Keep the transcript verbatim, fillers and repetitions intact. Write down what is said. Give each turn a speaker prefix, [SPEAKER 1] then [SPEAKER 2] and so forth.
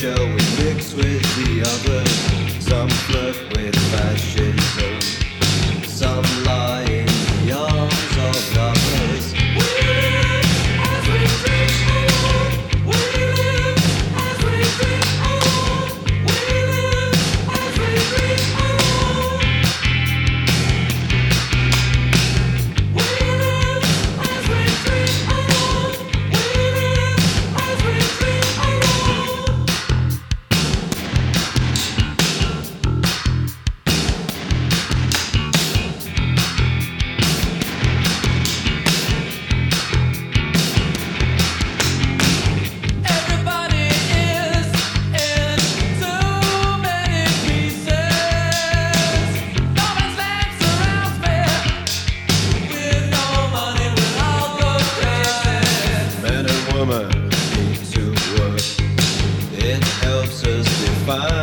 [SPEAKER 1] shall we mix with the others? Some flirt with fascism, some lie in the arms of lovers. We live as we dream alone. We live as we dream alone. We live as we dream alone. We live as we dream alone. We live as we dream alone. Everybody is in too many pieces. No man's land surrounds me. With no money, we'll all go crazy. Man and woman need to work. It helps us define